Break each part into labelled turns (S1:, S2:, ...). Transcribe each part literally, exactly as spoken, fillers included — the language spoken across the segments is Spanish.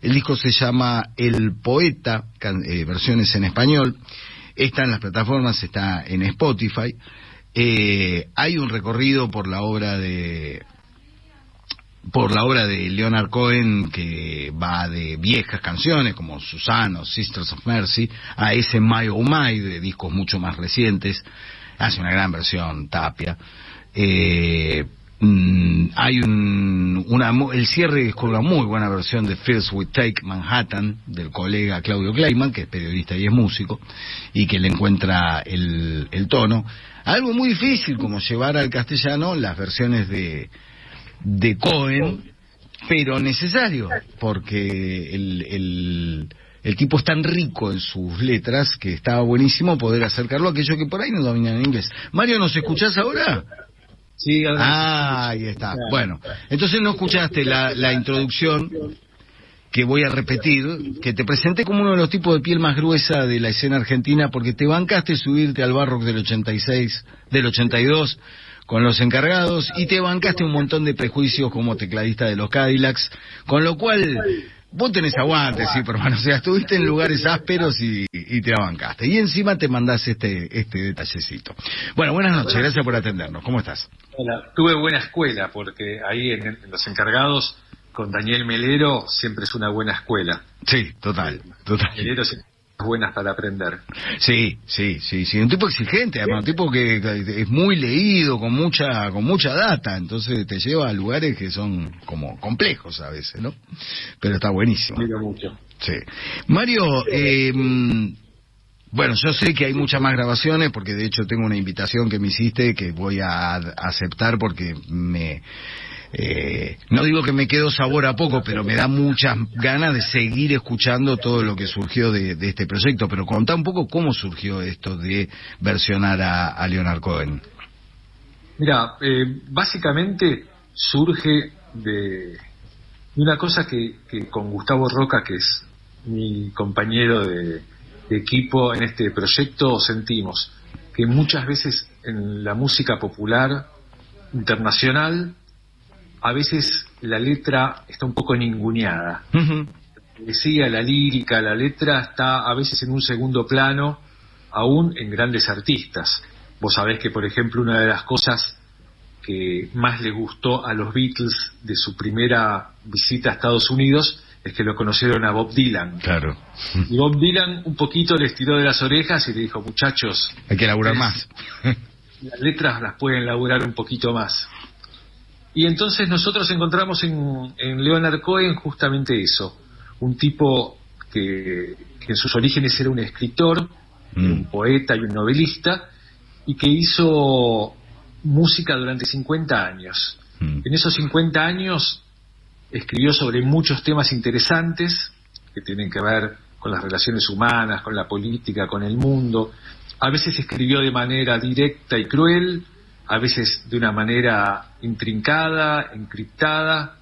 S1: El disco se llama El Poeta, can, eh, versiones en español. Está en las plataformas, está en Spotify. Eh, hay un recorrido por la obra de por la obra de Leonard Cohen que va de viejas canciones como Susano, Sisters of Mercy, a ese My Oh My de discos mucho más recientes. Hace una gran versión Tapia. Eh, mm, hay un una el cierre es con una muy buena versión de First We Take Manhattan del colega Claudio Kleiman, que es periodista y es músico, y que le encuentra el, el tono. Algo muy difícil como llevar al castellano las versiones de de Cohen, pero necesario, porque el, el, el tipo es tan rico en sus letras que estaba buenísimo poder acercarlo a aquellos que por ahí no dominan el inglés. Mario, ¿nos escuchás ahora?
S2: Sí, ahora.
S1: Ah, ahí está. Bueno, entonces no escuchaste la, la introducción que voy a repetir, que te presenté como uno de los tipos de piel más gruesa de la escena argentina, porque te bancaste subirte al Barrock del ochenta y seis, del ochenta y dos, con Los Encargados, y te bancaste un montón de prejuicios como tecladista de los Cadillacs, con lo cual vos tenés aguante, sí, pero hermano, o sea, estuviste en lugares ásperos y, y te la bancaste, y encima te mandás este este detallecito. Bueno, buenas noches, gracias por atendernos, ¿cómo estás?
S2: Hola, tuve buena escuela, porque ahí en, en Los Encargados, con Daniel Melero, siempre es una buena escuela.
S1: Sí, total, total.
S2: Melero siempre es buenas para aprender.
S1: Sí, sí, sí, sí, un tipo exigente, además, un tipo que es muy leído, con mucha con mucha data, entonces te lleva a lugares que son como complejos a veces, ¿no? Pero está buenísimo.
S2: Mira mucho.
S1: Sí. Mario, eh, bueno, yo sé que hay muchas más grabaciones, porque de hecho tengo una invitación que me hiciste que voy a aceptar porque me... Eh, no digo que me quedo sabor a poco, pero me da muchas ganas de seguir escuchando todo lo que surgió de, de este proyecto. Pero contá un poco cómo surgió esto de versionar a, a Leonard Cohen.
S2: Mira, eh, básicamente surge de, de una cosa que, que con Gustavo Roca, que es mi compañero de, de equipo en este proyecto, sentimos que muchas veces en la música popular internacional a veces la letra está un poco ninguneada. Uh-huh. Decía, la lírica, la letra está a veces en un segundo plano, aún en grandes artistas. Vos sabés que, por ejemplo, una de las cosas que más le gustó a los Beatles de su primera visita a Estados Unidos es que lo conocieron a Bob Dylan.
S1: Claro.
S2: Y Bob Dylan un poquito les tiró de las orejas y le dijo, muchachos,
S1: hay que laburar más.
S2: Las letras las pueden laburar un poquito más. Y entonces nosotros encontramos en, en Leonard Cohen justamente eso, un tipo que, que en sus orígenes era un escritor, mm. un poeta y un novelista, y que hizo música durante cincuenta años. Mm. En esos cincuenta años escribió sobre muchos temas interesantes que tienen que ver con las relaciones humanas, con la política, con el mundo. A veces escribió de manera directa y cruel, a veces de una manera intrincada, encriptada,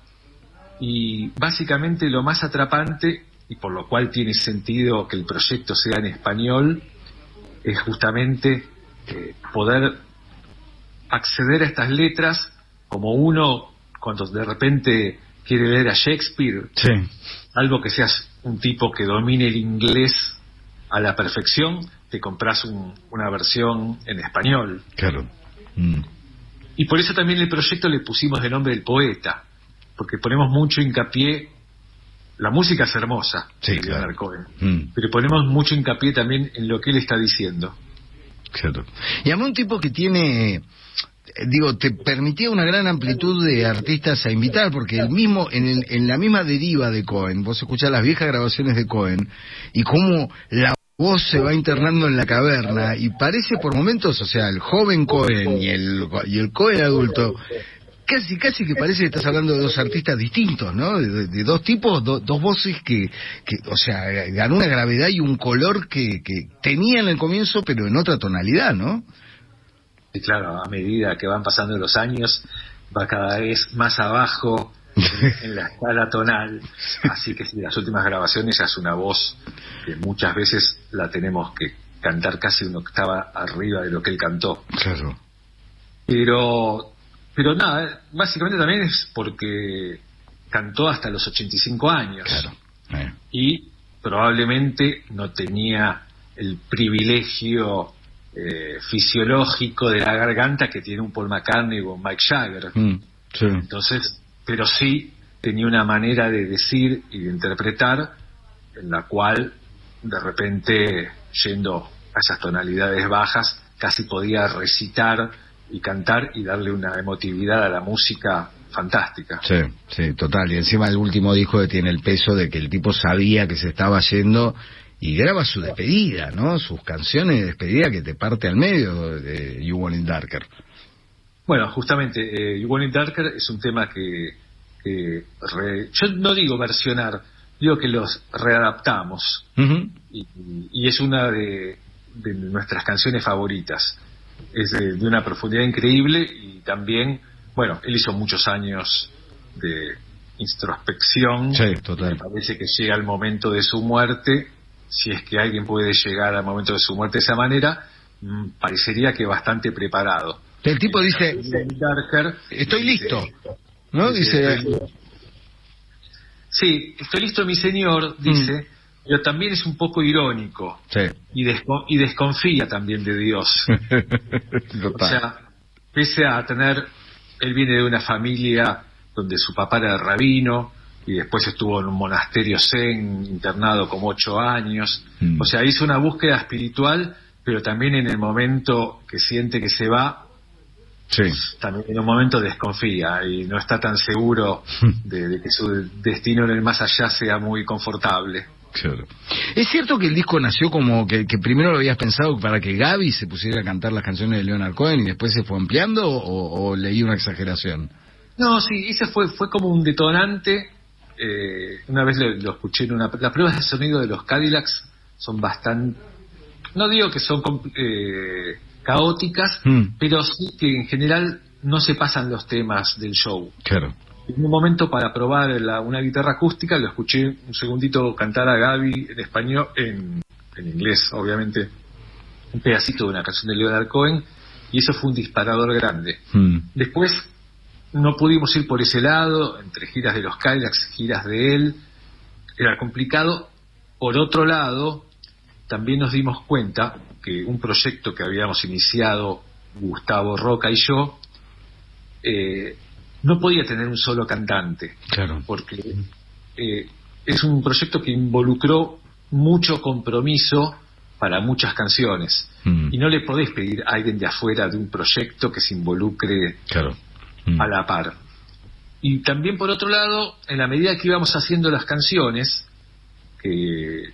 S2: y básicamente lo más atrapante, y por lo cual tiene sentido que el proyecto sea en español, es justamente eh, poder acceder a estas letras como uno cuando de repente quiere leer a Shakespeare,
S1: sí.
S2: Algo que seas un tipo que domine el inglés a la perfección, te compras un, una versión en español.
S1: Claro. Mm.
S2: Y por eso también el proyecto le pusimos de nombre El Poeta, porque ponemos mucho hincapié, la música es hermosa,
S1: sí,
S2: de
S1: claro.
S2: Leonard Cohen,
S1: mm.
S2: pero ponemos mucho hincapié también en lo que él está diciendo.
S1: Claro. Y además un tipo que tiene, digo, te permitía una gran amplitud de artistas a invitar, porque el mismo, en, el, en la misma deriva de Cohen, vos escuchás las viejas grabaciones de Cohen, y cómo la voz se va internando en la caverna, y parece por momentos, o sea, el joven Cohen y el, y el Cohen adulto, casi casi que parece que estás hablando de dos artistas distintos, ¿no? De, de dos tipos, do, dos voces que, que, o sea, ganó una gravedad y un color que, que tenía en el comienzo, pero en otra tonalidad, ¿no?
S2: Y claro, a medida que van pasando los años, va cada vez más abajo en, en la escala tonal, así que sí, las últimas grabaciones ya es una voz que muchas veces la tenemos que cantar casi una octava arriba de lo que él cantó.
S1: Claro.
S2: Pero, pero nada, básicamente también es porque cantó hasta los ochenta y cinco años.
S1: Claro.
S2: y probablemente no tenía el privilegio eh, fisiológico de la garganta que tiene un Paul McCartney o un Mick Jagger.
S1: Mm, sí.
S2: Entonces, pero sí tenía una manera de decir y de interpretar en la cual de repente, yendo a esas tonalidades bajas, casi podía recitar y cantar y darle una emotividad a la música fantástica.
S1: Sí, sí, total. Y encima el último disco tiene el peso de que el tipo sabía que se estaba yendo y graba su despedida, ¿no? Sus canciones de despedida que te parte al medio de You Want It Darker.
S2: Bueno, justamente, eh, You Want It Darker es un tema que, que re... yo no digo versionar, digo que los readaptamos. Uh-huh. y, y es una de, de nuestras canciones favoritas. Es de, de una profundidad increíble y también, bueno, él hizo muchos años de introspección.
S1: Sí, total.
S2: Me parece que llega el momento de su muerte, si es que alguien puede llegar al momento de su muerte de esa manera, mmm, parecería que bastante preparado.
S1: El tipo dice,
S2: Darker,
S1: estoy
S2: dice,
S1: listo, ¿no? Dice...
S2: dice sí, estoy listo, mi señor, dice... Mm. Pero también es un poco irónico.
S1: Sí.
S2: y, desco- y desconfía también de Dios. O sea, pese a tener, él viene de una familia donde su papá era rabino y después estuvo en un monasterio zen internado como ocho años. Mm. O sea, hizo una búsqueda espiritual, pero también en el momento que siente que se va,
S1: sí.
S2: también en un momento desconfía y no está tan seguro de, de que su destino en el más allá sea muy confortable.
S1: Claro. ¿Es cierto que el disco nació como que, que primero lo habías pensado para que Gaby se pusiera a cantar las canciones de Leonard Cohen y después se fue ampliando o, o leí una exageración?
S2: No, sí, ese fue fue como un detonante. Eh, una vez lo, lo escuché en una... Las pruebas de sonido de los Cadillacs son bastante... No digo que son eh, caóticas, mm. pero sí que en general no se pasan los temas del show.
S1: Claro.
S2: En un momento para probar la, una guitarra acústica lo escuché un segundito cantar a Gaby en español, en, en inglés obviamente, un pedacito de una canción de Leonard Cohen, y eso fue un disparador grande. Mm. Después no pudimos ir por ese lado, entre giras de los Cadillacs, giras de él, era complicado. Por otro lado, también nos dimos cuenta que un proyecto que habíamos iniciado Gustavo Roca y yo, eh, no podía tener un solo cantante,
S1: claro.
S2: porque eh, es un proyecto que involucró mucho compromiso para muchas canciones, mm. y no le podés pedir a alguien de afuera de un proyecto que se involucre
S1: claro. mm.
S2: a la par. Y también por otro lado, en la medida que íbamos haciendo las canciones, que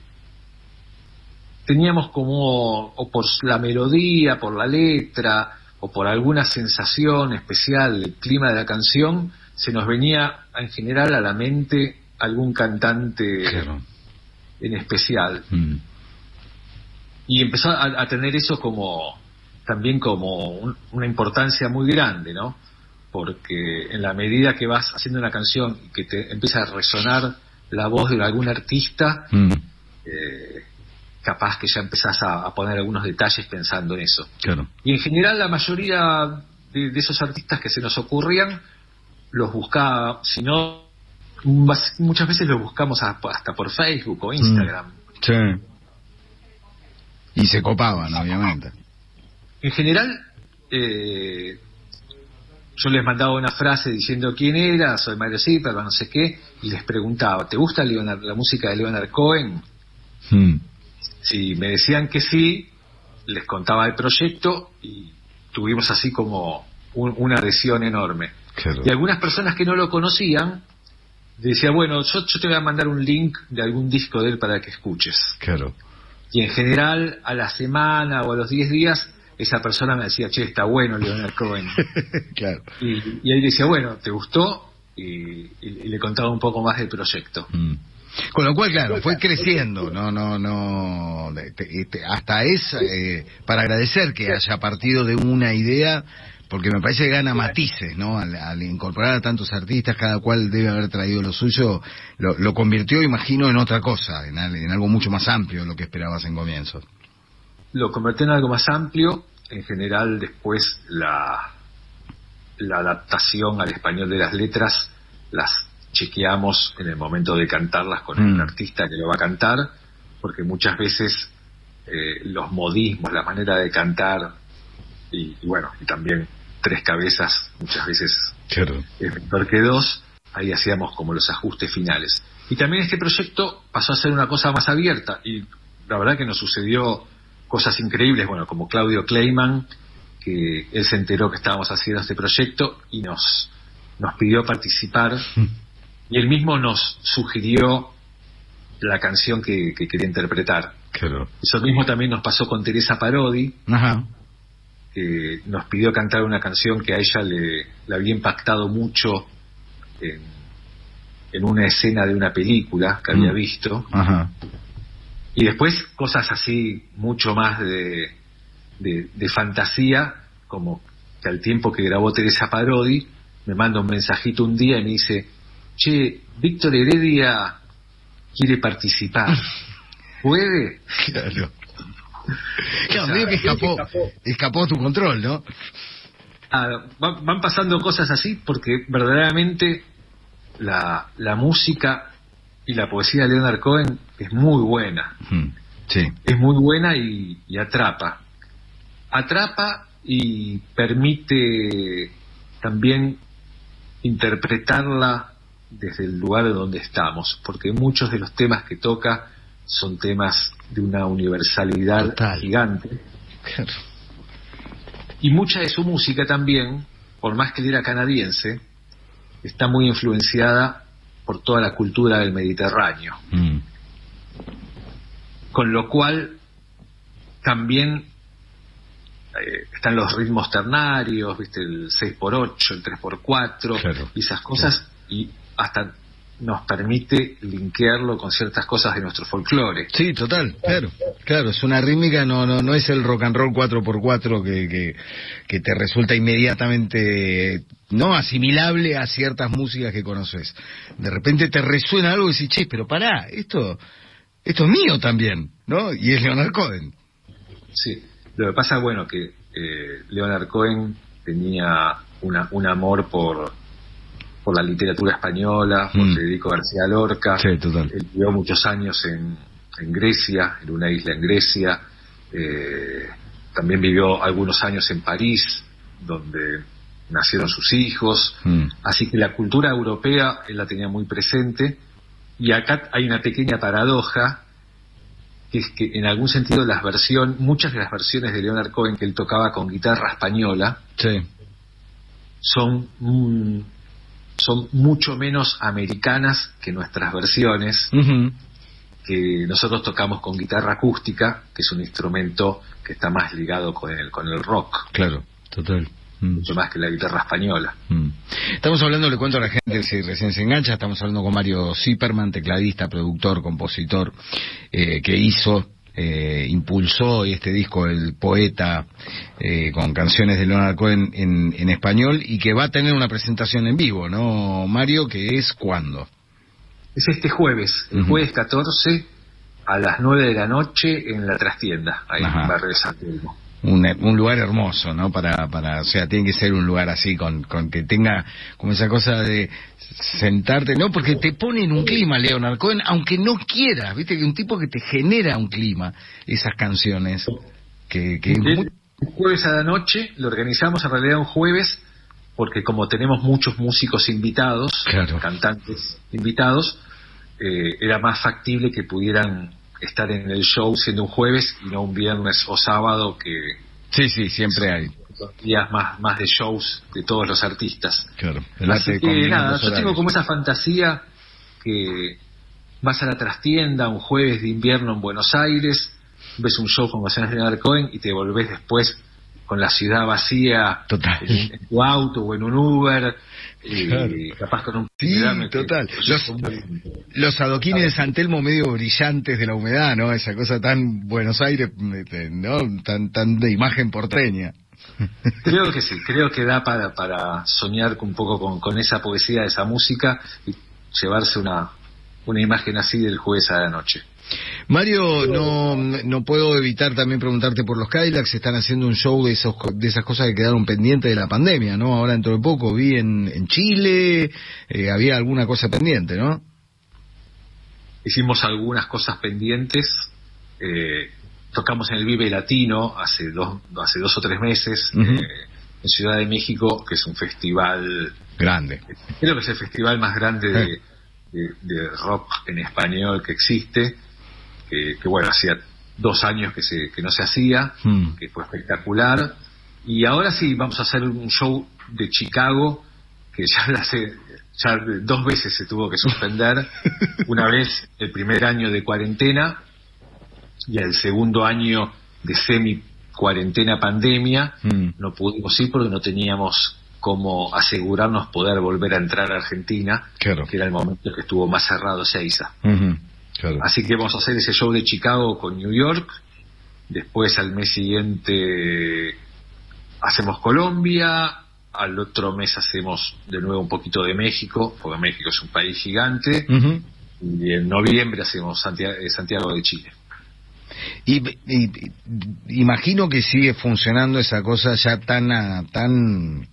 S2: teníamos como, o por la melodía, por la letra, o por alguna sensación especial del clima de la canción, se nos venía en general a la mente algún cantante
S1: claro.
S2: en especial.
S1: Mm.
S2: Y empezó a, a tener eso como también como un, una importancia muy grande, ¿no? Porque en la medida que vas haciendo una canción y que te empieza a resonar la voz de algún artista, mm. eh, capaz que ya empezás a, a poner algunos detalles pensando en eso.
S1: Claro.
S2: Y en general la mayoría de, de esos artistas que se nos ocurrían los buscaba, si no, muchas veces los buscamos hasta por Facebook o Instagram.
S1: Sí. Y se copaban, obviamente.
S2: En general, eh, yo les mandaba una frase diciendo quién era, soy Mario Zipperman, no sé qué, y les preguntaba, ¿te gusta Leonard, la música de Leonard Cohen? Hmm. Si me decían que sí, les contaba el proyecto y tuvimos así como un, una adhesión enorme.
S1: Claro.
S2: Y algunas personas que no lo conocían decían, bueno, yo, yo te voy a mandar un link de algún disco de él para que escuches.
S1: Claro.
S2: Y en general, a la semana o a los diez días, esa persona me decía, che, está bueno Leonard Cohen.
S1: Claro.
S2: Y, y él decía, bueno, ¿te gustó? Y, y, y le contaba un poco más del proyecto.
S1: Mm. Con lo cual, claro, fue creciendo, no, no, no, hasta es eh, para agradecer que haya partido de una idea, porque me parece que gana matices, ¿no? Al, al incorporar a tantos artistas, cada cual debe haber traído lo suyo, lo, lo convirtió, imagino, en otra cosa, en, en algo mucho más amplio de lo que esperabas en comienzo.
S2: Lo convirtió en algo más amplio, en general después la, la adaptación al español de las letras las chequeamos en el momento de cantarlas con
S1: Mm.
S2: el artista que lo va a cantar, porque muchas veces eh, los modismos, la manera de cantar, y, y bueno, y también tres cabezas muchas veces
S1: Claro.
S2: es mejor que dos, ahí hacíamos como los ajustes finales. Y también este proyecto pasó a ser una cosa más abierta, y la verdad que nos sucedió cosas increíbles, bueno, como Claudio Kleiman, que él se enteró que estábamos haciendo este proyecto y nos, nos pidió participar, y él mismo nos sugirió la canción que, que quería interpretar.
S1: Claro.
S2: Eso mismo también nos pasó con Teresa Parodi,
S1: Ajá.
S2: que nos pidió cantar una canción que a ella le, le había impactado mucho en, en una escena de una película que había
S1: Mm.
S2: visto.
S1: Ajá.
S2: Y después cosas así mucho más de, de, de fantasía, como que al tiempo que grabó Teresa Parodi me manda un mensajito un día y me dice: che, Víctor Heredia quiere participar, ¿puede?
S1: Claro.
S2: O
S1: Claro,
S2: sea,
S1: medio que escapó,
S2: escapó.
S1: escapó tu control, ¿no?
S2: Ah, van, van pasando cosas así porque verdaderamente la, la música y la poesía de Leonard Cohen es muy buena.
S1: Mm. Sí.
S2: Es muy buena y, y atrapa. Atrapa y permite también interpretarla desde el lugar donde estamos, porque muchos de los temas que toca son temas de una universalidad
S1: Total.
S2: gigante.
S1: Claro.
S2: Y mucha de su música también, por más que él era canadiense, está muy influenciada por toda la cultura del Mediterráneo.
S1: Mm.
S2: Con lo cual también eh, están los ritmos ternarios, ¿viste? El seis por ocho, el tres por cuatro,
S1: Claro.
S2: y esas cosas, claro. Y hasta nos permite linkearlo con ciertas cosas de nuestro folclore.
S1: Sí, total, claro, claro, es una rítmica, no no no es el rock and roll cuatro por cuatro que, que, que te resulta inmediatamente no asimilable a ciertas músicas que conoces. De repente te resuena algo y dices, che, pero pará, esto, esto es mío también, ¿no? Y es Leonard Cohen.
S2: Sí, lo que pasa, bueno, que eh, Leonard Cohen tenía una, un amor por... por la literatura española, por
S1: mm.
S2: Federico García Lorca.
S1: Sí, total.
S2: Él vivió muchos años en, en Grecia, en una isla en Grecia. Eh, también vivió algunos años en París, donde nacieron sus hijos.
S1: Mm.
S2: Así que la cultura europea él la tenía muy presente. Y acá hay una pequeña paradoja, que es que en algún sentido las versiones, muchas de las versiones de Leonard Cohen que él tocaba con guitarra española,
S1: Sí.
S2: son... Mm, son mucho menos americanas que nuestras versiones,
S1: Uh-huh.
S2: que nosotros tocamos con guitarra acústica, que es un instrumento que está más ligado con el, con el rock.
S1: Claro, total. Mm.
S2: Mucho más que la guitarra española.
S1: Mm. Estamos hablando, le cuento a la gente si recién se engancha, estamos hablando con Mario Zipperman, tecladista, productor, compositor, eh, que hizo... Eh, impulsó este disco El Poeta, eh, con canciones de Leonard Cohen en, en español, y que va a tener una presentación en vivo, ¿no, Mario? ¿Que es cuándo?
S2: Es este jueves, el
S1: Uh-huh.
S2: jueves catorce a las nueve de la noche en la Trastienda, ahí
S1: Ajá.
S2: en Barrio de San Telmo.
S1: Un, un lugar hermoso, ¿no? Para, para, o sea, tiene que ser un lugar así, con, con que tenga como esa cosa de sentarte, ¿no? Porque te pone en un clima Leonard Cohen, aunque no quieras, ¿viste? Que un tipo que te genera un clima, esas canciones, que... que
S2: El,
S1: muy...
S2: el jueves a la noche lo organizamos en realidad un jueves, porque como tenemos muchos músicos invitados,
S1: Claro.
S2: cantantes invitados, eh, era más factible que pudieran estar en el show siendo un jueves y no un viernes o sábado, que
S1: Sí, sí, siempre hay.
S2: son días más, más de shows de todos los artistas.
S1: Claro. El arte
S2: Así
S1: de
S2: que
S1: combinar
S2: nada,
S1: los
S2: yo tengo
S1: horarios.
S2: como esa fantasía que vas a la Trastienda un jueves de invierno en Buenos Aires, ves un show con canciones de Leonard Cohen y te volvés después con la ciudad vacía,
S1: Total.
S2: en, en tu auto o en un Uber, y
S1: Claro.
S2: capaz con un...
S1: Sí,
S2: que-
S1: total.
S2: que-
S1: Los, los adoquines de San Telmo medio brillantes de la humedad, ¿no? Esa cosa tan Buenos Aires, ¿no? Tan, tan de imagen porteña.
S2: Creo que sí, creo que da para, para soñar un poco con, con esa poesía, esa música, y llevarse una, una imagen así del jueves a la noche.
S1: Mario, no no puedo evitar también preguntarte por los Cadillacs. Están haciendo un show de esos de esas cosas que quedaron pendientes de la pandemia, ¿no? Ahora dentro de poco vi en, en Chile, eh, había alguna cosa pendiente, ¿no?
S2: Hicimos algunas cosas pendientes, eh, tocamos en el Vive Latino hace dos, hace dos o tres meses, uh-huh. eh, en Ciudad de México, que es un festival
S1: grande.
S2: Creo que es el festival más grande de, eh. de, de rock en español que existe. Que, que bueno, hacía dos años que se que no se hacía, hmm. que fue espectacular, y ahora sí vamos a hacer un show de Chicago que ya hace ya dos veces se tuvo que suspender. Una vez el primer año de cuarentena y el segundo año de semi cuarentena pandemia, hmm. no pudimos ir porque no teníamos cómo asegurarnos poder volver a entrar a Argentina, claro. que era el momento que estuvo más cerrado Ezeiza. Uh-huh. Claro. Así que vamos a hacer ese show de Chicago con New York. Después al mes siguiente hacemos Colombia. Al otro mes hacemos de nuevo un poquito de México, porque México es un país gigante. Uh-huh. Y en noviembre hacemos Santiago, Santiago de Chile.
S1: Y, y, y imagino que sigue funcionando esa cosa ya tan tan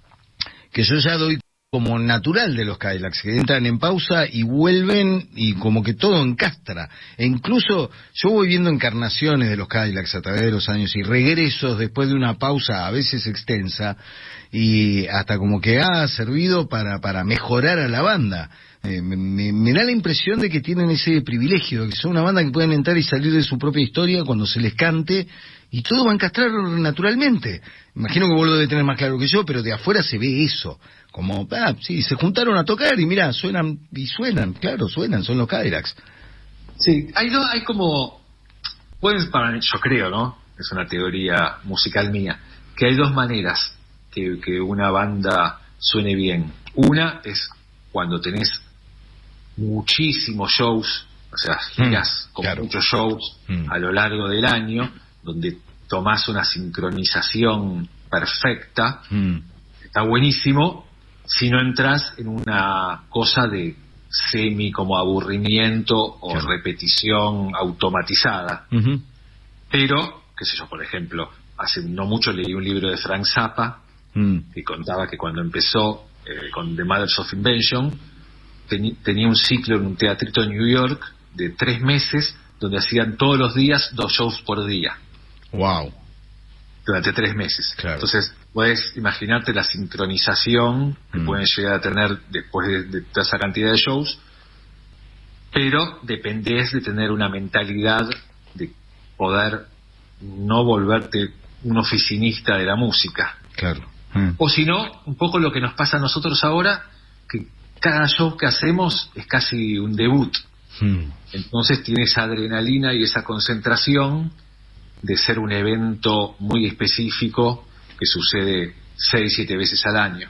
S1: que yo ya doy como natural de los Cadillacs, que entran en pausa y vuelven y como que todo encastra. E incluso yo voy viendo encarnaciones de los Cadillacs a través de los años y regresos después de una pausa a veces extensa y hasta como que ha servido para para mejorar a la banda. Eh, me, me, me da la impresión de que tienen ese privilegio, que son una banda que pueden entrar y salir de su propia historia cuando se les cante y todo va a encastrar naturalmente. Imagino que vos lo debes tener más claro que yo, pero de afuera se ve eso. Como, ah, sí, se juntaron a tocar y mirá, suenan, y suenan, claro, suenan, son los Cadillacs.
S2: Sí, hay, no, hay como, pues para mí, yo creo, ¿no? Es una teoría musical mía, que hay dos maneras que, que una banda suene bien. Una es cuando tenés muchísimos shows, o sea, giras mm, con claro. muchos shows mm. a lo largo del año, donde tomás una sincronización perfecta, mm. está buenísimo. Si no entras en una cosa de semi como aburrimiento o claro. repetición automatizada. Uh-huh. Pero, qué sé yo, por ejemplo, hace no mucho leí un libro de Frank Zappa mm. que contaba que cuando empezó eh, con The Mothers of Invention ten, tenía un ciclo en un teatrito en New York de tres meses donde hacían todos los días dos shows por día.
S1: Wow.
S2: Durante tres meses.
S1: Claro.
S2: Entonces, puedes imaginarte la sincronización que mm. pueden llegar a tener después de, de toda esa cantidad de shows, pero dependés de tener una mentalidad de poder no volverte un oficinista de la música.
S1: Claro. Mm.
S2: O si no, un poco lo que nos pasa a nosotros ahora, que cada show que hacemos es casi un debut. Mm. Entonces tiene esa adrenalina y esa concentración de ser un evento muy específico que sucede seis, siete veces al año.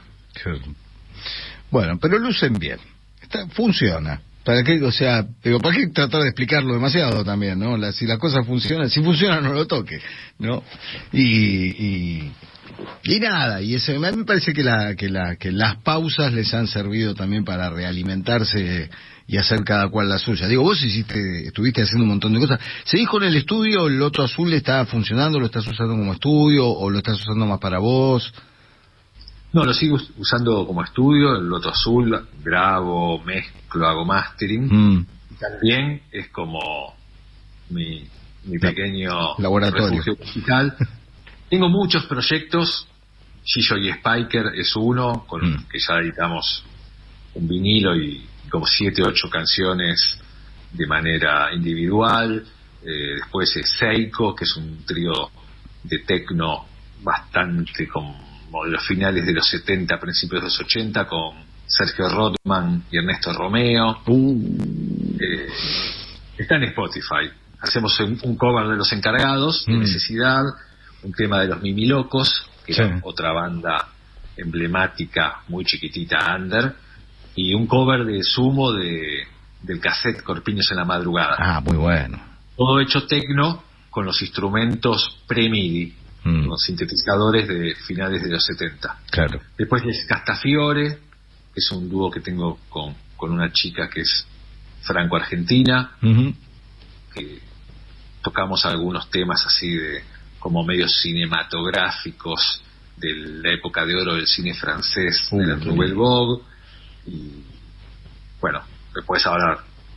S1: Bueno, pero lucen bien. Está, funciona. ¿Para qué? O sea, pero ¿para qué tratar de explicarlo demasiado también, no? La, si las cosas funcionan, si funciona no lo toque, ¿no? Y y, y nada, y ese, a mí me parece que la que la que las pausas les han servido también para realimentarse y hacer cada cual la suya. Digo, vos hiciste, estuviste haciendo un montón de cosas. ¿Seguís con el estudio? ¿El Loto Azul está funcionando? ¿Lo estás usando como estudio o lo estás usando más para vos?
S2: No, lo sigo usando como estudio, el Loto Azul, grabo, mezclo, hago mastering. Mm. Y también es como mi, mi pequeño
S1: laboratorio
S2: refugio musical. Tengo muchos proyectos, Gillo y Spiker es uno, con mm. que ya editamos un vinilo y como siete, ocho canciones de manera individual. Eh, después es Seiko, que es un trío de techno bastante como de los finales de los setenta, principios de los ochenta, con Sergio Rodman y Ernesto Romeo. Uh. Eh, está en Spotify. Hacemos un, un cover de Los Encargados, de mm. Necesidad, un tema de los Mimilocos, que sí. era otra banda emblemática, muy chiquitita, under, y un cover de Sumo de del cassette Corpiños en la Madrugada.
S1: Ah, muy bueno.
S2: Todo hecho tecno con los instrumentos pre-MIDI, mm. los sintetizadores de finales de los setenta.
S1: Claro.
S2: Después es Castafiore, que es un dúo que tengo con, con una chica que es franco-argentina,
S1: uh-huh.
S2: que tocamos algunos temas así de como medios cinematográficos de la época de oro del cine francés, uh, de la Nouvelle Vogue, y bueno, después hablar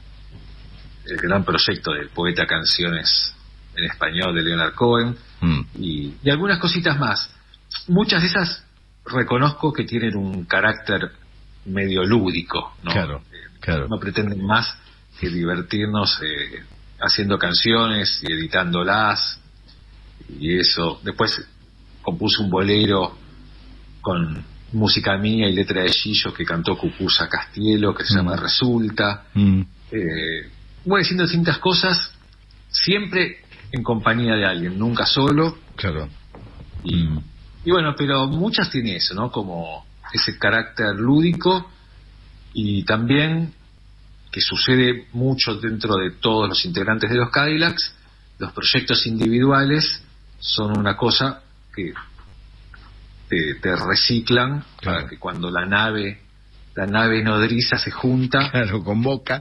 S2: el gran proyecto del poeta canciones en español de Leonard Cohen, mm. y, y algunas cositas más. Muchas de esas reconozco que tienen un carácter medio lúdico, ¿no?
S1: Claro,
S2: eh,
S1: claro.
S2: No pretenden más que divertirnos eh, haciendo canciones y editándolas y eso. Después compuse un bolero con música mía y letra de Gillo que cantó Cucuza Castielo, que se mm. llama Resulta. Mm. Eh, voy diciendo distintas cosas, siempre en compañía de alguien, nunca solo.
S1: Claro.
S2: Y, mm. y bueno, pero muchas tienen eso, ¿no? Como ese carácter lúdico, y también que sucede mucho dentro de todos los integrantes de los Cadillacs. Los proyectos individuales son una cosa que te, te reciclan, claro, para que cuando la nave la nave nodriza se junta,
S1: claro, convoca,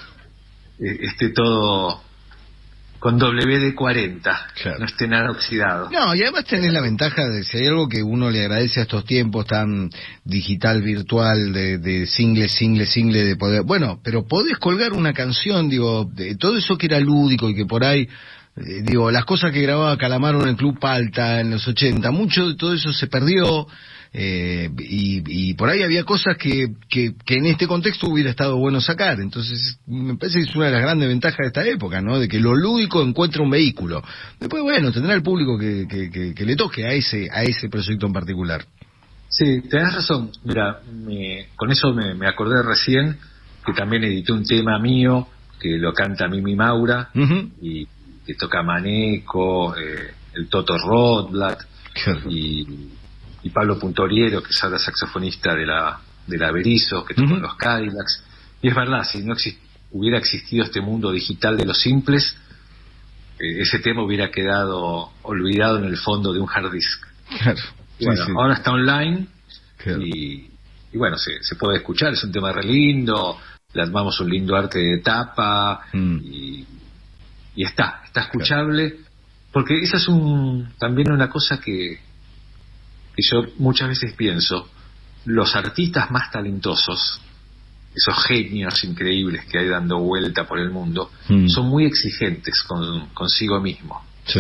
S2: eh, esté todo con W D cuarenta, claro, no esté nada oxidado.
S1: No, y además tenés la ventaja de, si hay algo que uno le agradece a estos tiempos tan digital, virtual, de, de single, single, single, de poder, bueno, pero podés colgar una canción, digo, de todo eso que era lúdico y que por ahí, eh, digo, las cosas que grababa Calamaro en el Club Palta en los ochenta, mucho de todo eso se perdió. Eh, y, y por ahí había cosas que, que, que en este contexto hubiera estado bueno sacar. Entonces me parece que es una de las grandes ventajas de esta época, ¿no? De que lo lúdico encuentra un vehículo. Después, bueno, tendrá el público que, que, que, que le toque a ese a ese proyecto en particular.
S2: Sí, tenés razón. Mira, me, con eso me, me acordé recién que también edité un tema mío que lo canta Mimi Maura, uh-huh, y que toca Maneco, eh, el Toto Rothblatt, claro, y y Pablo Puntoriero, que es ahora saxofonista de la de la Berizo, que tocó uh-huh. en los Cadillacs. Y es verdad, si no exist, hubiera existido este mundo digital de los simples, eh, ese tema hubiera quedado olvidado en el fondo de un hard disk.
S1: Claro.
S2: Y bueno,
S1: sí, sí.
S2: ahora está online, claro, y, y bueno, se, se puede escuchar, es un tema re lindo, le armamos un lindo arte de tapa, mm. y, y está, está escuchable, claro, porque esa es un también una cosa que que yo muchas veces pienso, los artistas más talentosos, esos genios increíbles que hay dando vuelta por el mundo, mm. son muy exigentes con, consigo mismos.
S1: Sí.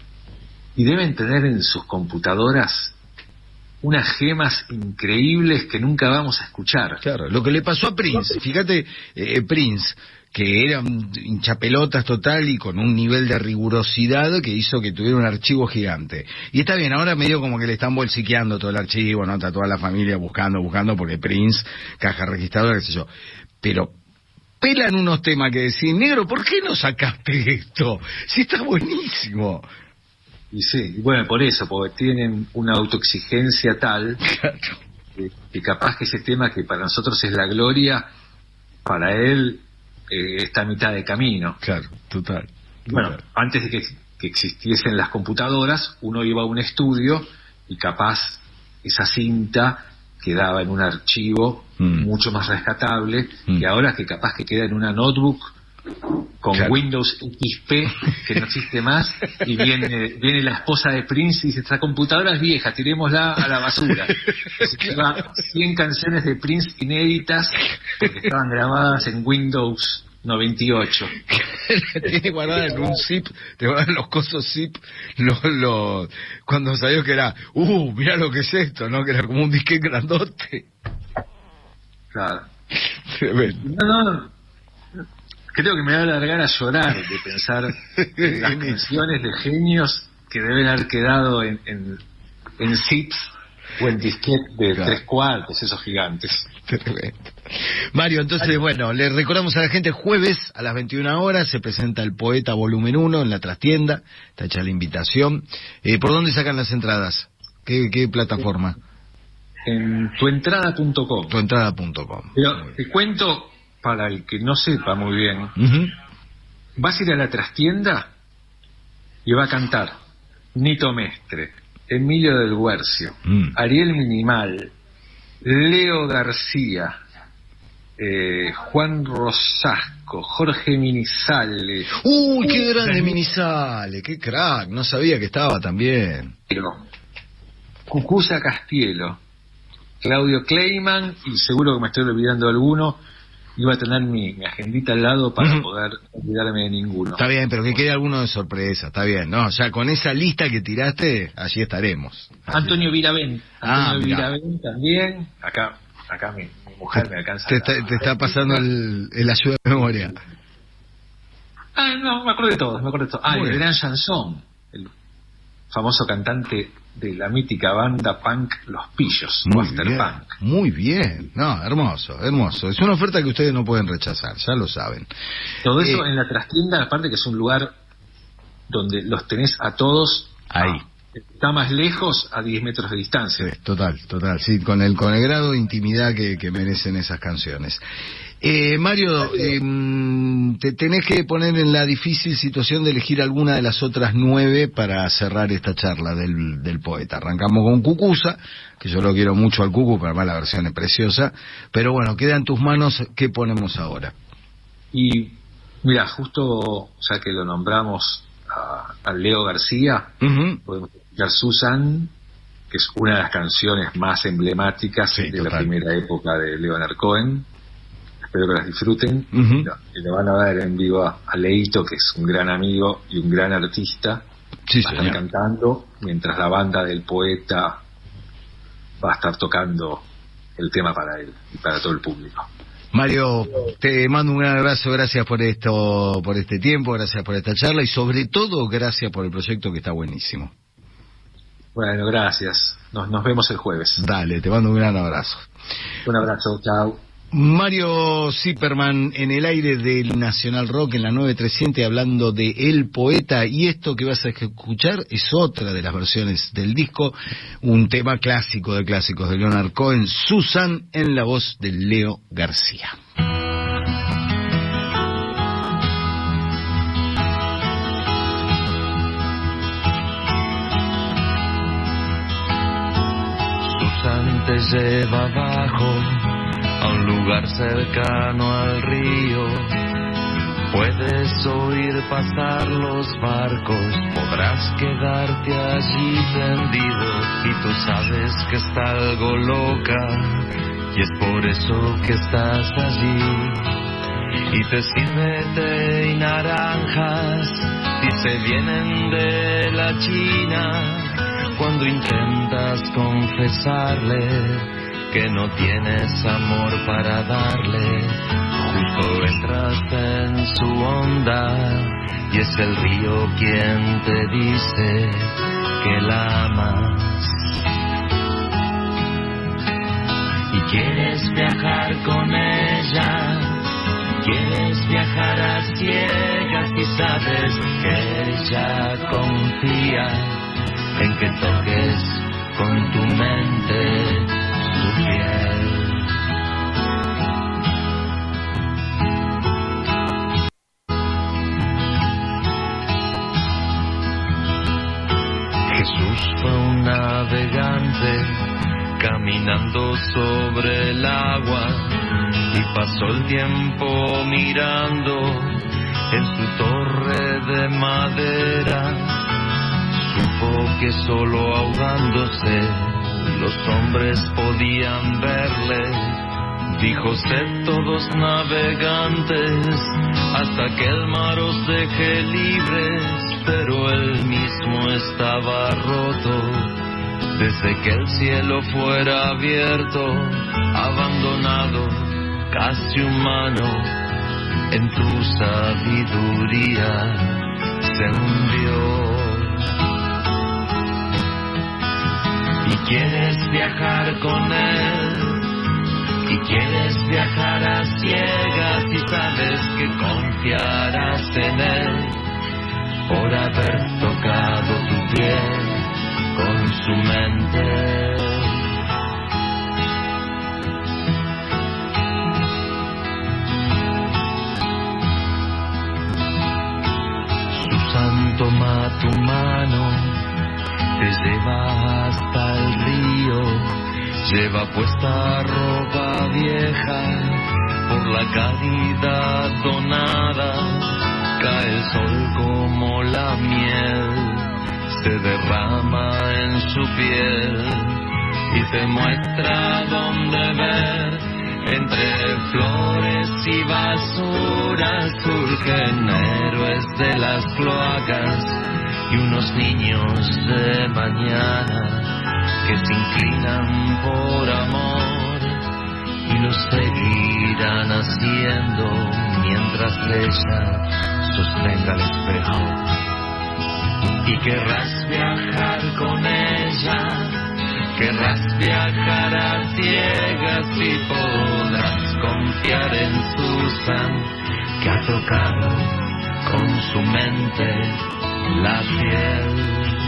S2: Y deben tener en sus computadoras unas gemas increíbles que nunca vamos a escuchar.
S1: Claro, lo que le pasó a Prince, fíjate, eh, Prince, que era un hinchapelotas total y con un nivel de rigurosidad que hizo que tuviera un archivo gigante. Y está bien, ahora medio como que le están bolsiqueando todo el archivo, ¿no? Está toda la familia buscando, buscando, porque Prince, caja registradora, qué sé yo. Pero pelan unos temas que decís, negro, ¿por qué no sacaste esto? Si está buenísimo.
S2: Y sí, y bueno, por eso, porque tienen una autoexigencia tal, claro, que, que capaz que ese tema que para nosotros es la gloria, para él eh, está a mitad de camino.
S1: Claro, total. total.
S2: Bueno, antes de que, que existiesen las computadoras, uno iba a un estudio y capaz esa cinta quedaba en un archivo mm. mucho más rescatable, mm. que ahora que capaz que queda en una notebook con claro. Windows X P, que no existe más, y viene viene la esposa de Prince y dice, esta computadora es vieja, tirémosla a la basura. Lleva cien canciones de Prince inéditas porque estaban grabadas en Windows noventa y ocho.
S1: Tiene guardada en un zip, te guardan los cosos zip, los, los, cuando salió que era, uh, mirá lo que es esto, ¿no? Que era como un disquete grandote.
S2: Claro. No, no, creo que me va a largar a llorar de pensar en las canciones de genios que deben haber quedado en, en, en zips o en disquete de claro. tres cuartos, esos gigantes.
S1: Mario, entonces, bueno, le recordamos a la gente, jueves a las veintiuna horas se presenta El Poeta volumen uno en la trastienda, está hecha la invitación. Eh, ¿Por dónde sacan las entradas? ¿Qué, qué plataforma?
S2: En tuentrada punto com.
S1: tuentrada punto com.
S2: Pero te cuento, para el que no sepa muy bien, uh-huh. vas a ir a la trastienda y va a cantar Nito Mestre, Emilio del Guercio, mm. Ariel Minimal, Leo García, eh, Juan Rosasco, Jorge Minizale.
S1: ¡Uy, qué grande Minizale! ¡Qué crack! No sabía que estaba también.
S2: Cucuza Castielo, Claudio Kleiman, y seguro que me estoy olvidando de alguno. Iba a tener mi, mi agendita al lado para uh-huh. poder olvidarme de ninguno.
S1: Está bien, pero que quede alguno de sorpresa, está bien. No, ya con esa lista que tiraste, allí estaremos. Así.
S2: Antonio Viravent,
S1: ah,
S2: Antonio Viravent también. Acá, acá mi, mi mujer me alcanza.
S1: Te, te, te está pasando el, el ayuda de memoria.
S2: Ah, no, me acuerdo de todos, me acuerdo de todos. Ah, Muy el bien. Gran Chanson, el famoso cantante de la mítica banda punk Los Pillos,
S1: muy
S2: Master
S1: bien,
S2: Punk.
S1: Muy bien, no, hermoso, hermoso. Es una oferta que ustedes no pueden rechazar, ya lo saben.
S2: Todo eso
S1: eh,
S2: en la trastienda, aparte que es un lugar donde los tenés a todos
S1: ahí.
S2: Ah, está más lejos a diez metros de distancia.
S1: Sí, total, total, sí, con el con el grado de intimidad que, que merecen esas canciones. Eh, Mario, eh, te tenés que poner en la difícil situación de elegir alguna de las otras nueve para cerrar esta charla del, del poeta. Arrancamos con Cucuza, que yo lo quiero mucho al Cucu, pero además la versión es preciosa. Pero bueno, queda en tus manos, ¿qué ponemos ahora?
S2: Y mira, justo, o sea que lo nombramos a, a Leo García, uh-huh. podemos escuchar Susan, que es una de las canciones más emblemáticas sí, de total. La primera época de Leonard Cohen. Espero que las disfruten. Uh-huh. Y le van a ver en vivo a, a Leito, que es un gran amigo y un gran artista.
S1: Sí,
S2: va a estar cantando, mientras la banda del poeta va a estar tocando el tema para él y para todo el público.
S1: Mario, te mando un gran abrazo, gracias por esto, por este tiempo, gracias por esta charla y sobre todo gracias por el proyecto que está buenísimo.
S2: Bueno, gracias. Nos, nos vemos el jueves.
S1: Dale, te mando un gran abrazo.
S2: Un abrazo, chao.
S1: Mario Zipperman en el aire del Nacional Rock en la nueve trescientos hablando de El Poeta, y esto que vas a escuchar es otra de las versiones del disco, un tema clásico de clásicos de Leonard Cohen, Susan, en la voz de Leo García.
S3: Susan te lleva abajo a un lugar cercano al río. Puedes oír pasar los barcos, podrás quedarte allí tendido, y tú sabes que está algo loca, y es por eso que estás allí. Y te sirve té y naranjas, dice vienen de la China, cuando intentas confesarle que no tienes amor para darle, justo entras en su onda, y es el río quien te dice que la amas. Y quieres viajar con ella, quieres viajar a ciegas, y sabes que ella confía en que toques con tu mente su piel. Jesús fue un navegante caminando sobre el agua, y pasó el tiempo mirando en su torre de madera. Supo que solo ahogándose los hombres podían verle. Dijo sed todos navegantes hasta que el mar os deje libres, pero él mismo estaba roto desde que el cielo fuera abierto, abandonado, casi humano, en tu sabiduría se hundió. Y quieres viajar con él, y quieres viajar a ciegas, y sabes que confiarás en él por haber tocado tu piel con su mente. Susan toma tu mano, te lleva hasta el río, Lleva puesta ropa vieja, por la caridad donada, cae el sol como la miel, se derrama en su piel y te muestra dónde ver. Entre flores y basuras surgen héroes de las cloacas y unos niños de mañana que se inclinan por amor y lo seguirán haciendo mientras ella sostenga el espejo. Y querrás viajar con ella, querrás viajar a ciegas y podrás confiar en Susan, que ha tocado con su mente la piel.